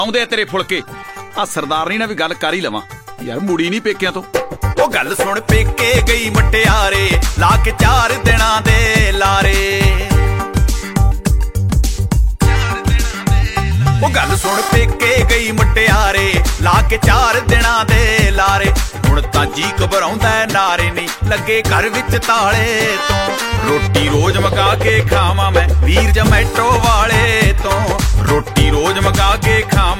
ਆਉਂਦੇ ਤੇਰੇ ਫੁਲਕੇ। ਆ ਸਰਦਾਰਨੀ ਨਾਲ ਵੀ ਗੱਲ ਕਰ ਹੀ ਲਵਾਂ ਯਾਰ, ਮੁੜੀ ਨਹੀਂ ਪੇਕਿਆਂ ਤੋਂ। ਉਹ ਗੱਲ ਸੁਣ ਪੇਕੇ ਗਈ ਮਟਿਆਰੇ, ਲਾ ਕੇ 4 ਦਿਨਾਂ ਦੇ ਲਾਰੇ। ਉਹ ਗੱਲ ਸੁਣ ਪੇਕੇ ਗਈ ਮਟਿਆਰੇ, ਲਾ ਕੇ 4 ਦਿਨਾਂ ਦੇ ਲਾਰੇ। ਹੁਣ ਤਾਂ ਜੀ ਘਬਰਾਉਂਦਾ ਨਾਰੇ ਨਹੀਂ ਲੱਗੇ ਘਰ ਵਿੱਚ ਤਾਲੇ ਤੋਂ। ਰੋਟੀ ਰੋਜ਼ ਮਕਾ ਕੇ ਖਾਵਾਂ ਮੈਂ ਵੀਰ ਜਮੈਟੋ ਵਾਲੇ ਤੋਂ, ਰੋਟੀ ਰੋਜ਼ ਮਕਾ ਕੇ ਖਾਵਾਂ